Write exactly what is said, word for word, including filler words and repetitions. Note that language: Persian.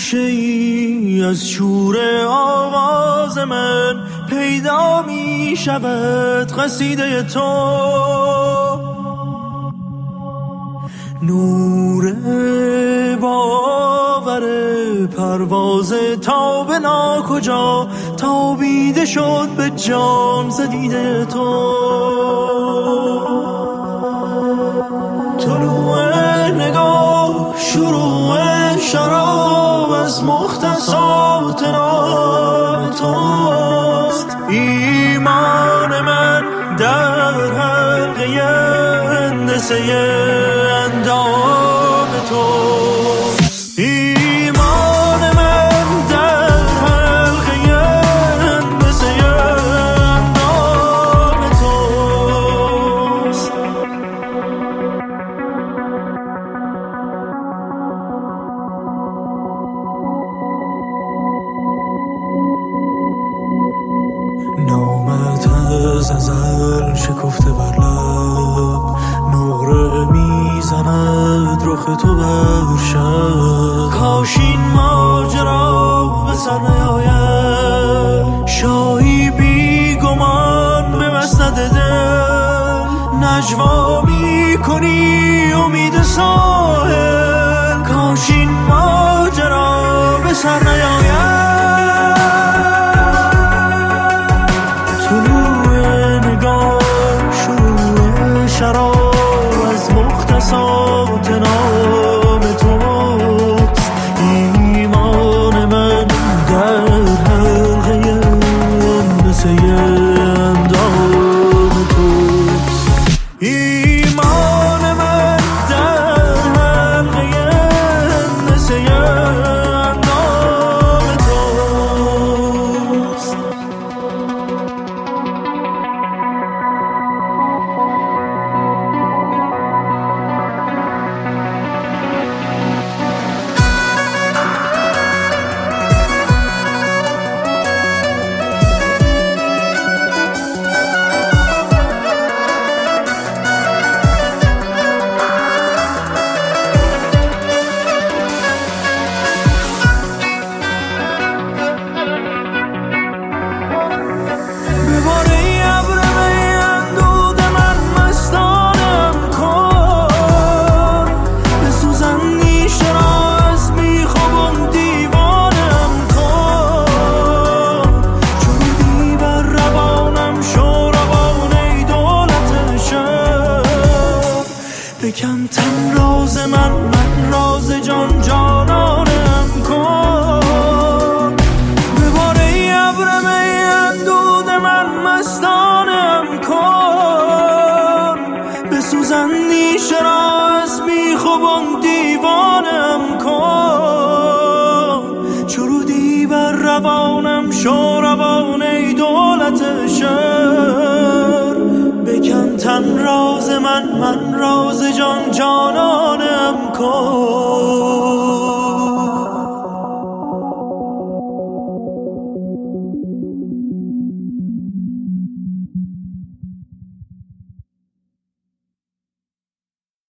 گوشه ای از شور آواز من پیدا می شود قصیده تو، نور باور پرواز تا به ناکجا تابیده شد به جام زدیده تو. طلوع نگاه شروع شراب از مختصات نام توست، ایمان من در حلقه هندسه اندام توست، ایمان من در حلقه هندسه اندام توست. نامت از ازل شکفته بر لب، نقره میزند رخ تو بر شب. کاش این ماجرا به سر نیاید، شاهی بی گمان به مسند دل نجوا میکنی امید ساحل. کاش این ماجرا به سر نیاید. شراب از مختصات نام توست، ایمان من در حلقه هندسه اندام توست، ایمان من در حلقه هندسه اندام توست. بکن تن راز من، من راز جان جانانم کن. ببار ای ابرم ای اندود من مستانم کن. بسوزندی شرا از بیخوبان دیوانم کن. چرودی بر روانم شو روان ای دولت شهر. بکن تن راز من، من راز جان جانانم کن.